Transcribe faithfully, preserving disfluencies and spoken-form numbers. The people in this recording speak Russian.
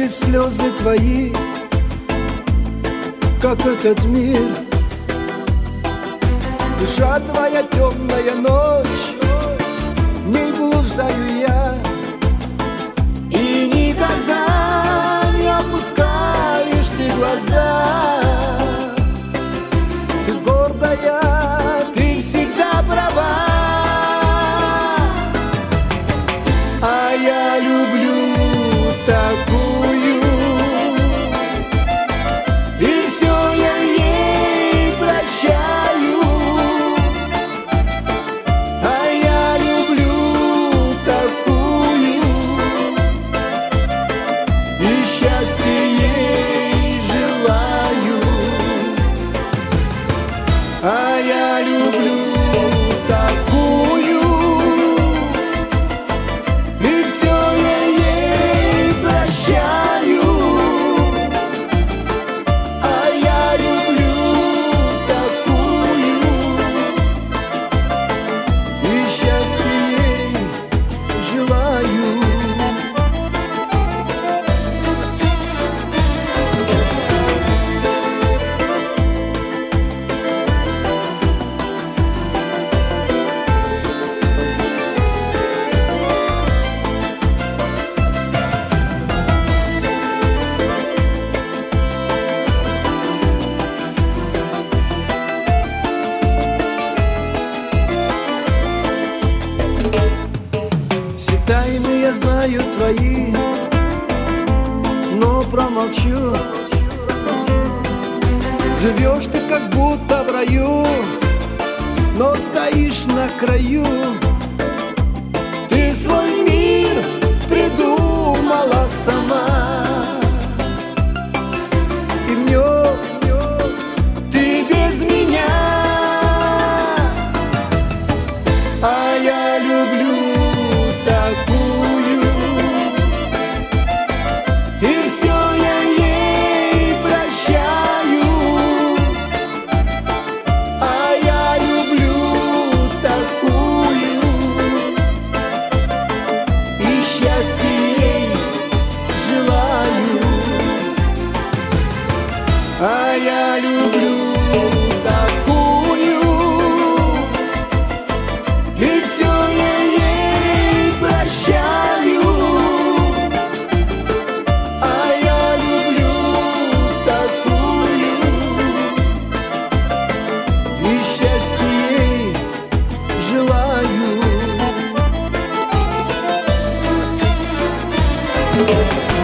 Эти слезы твои, как этот мир. Душа твоя темная ночь, в ней блуждаю я. И никогда не опускаешь ты глаза. Ты гордая, ты всегда права. А я люблю такую, и все я ей прощаю. А я люблю такую, и счастье ей желаю. А я люблю такую, и все я ей прощаю. А я люблю такую, и счастье ей желаю. Все тайны я знаю твои, но промолчу. Живешь ты как будто в раю, но стоишь на краю. Ты свой мир придумала сама, и в нем ты без меня. А я люблю такую, и все я ей прощаю. А я люблю такую, и счастье ей желаю. А я люблю такую, и все я ей прощаю. А я люблю такую, и счастье ей желаю.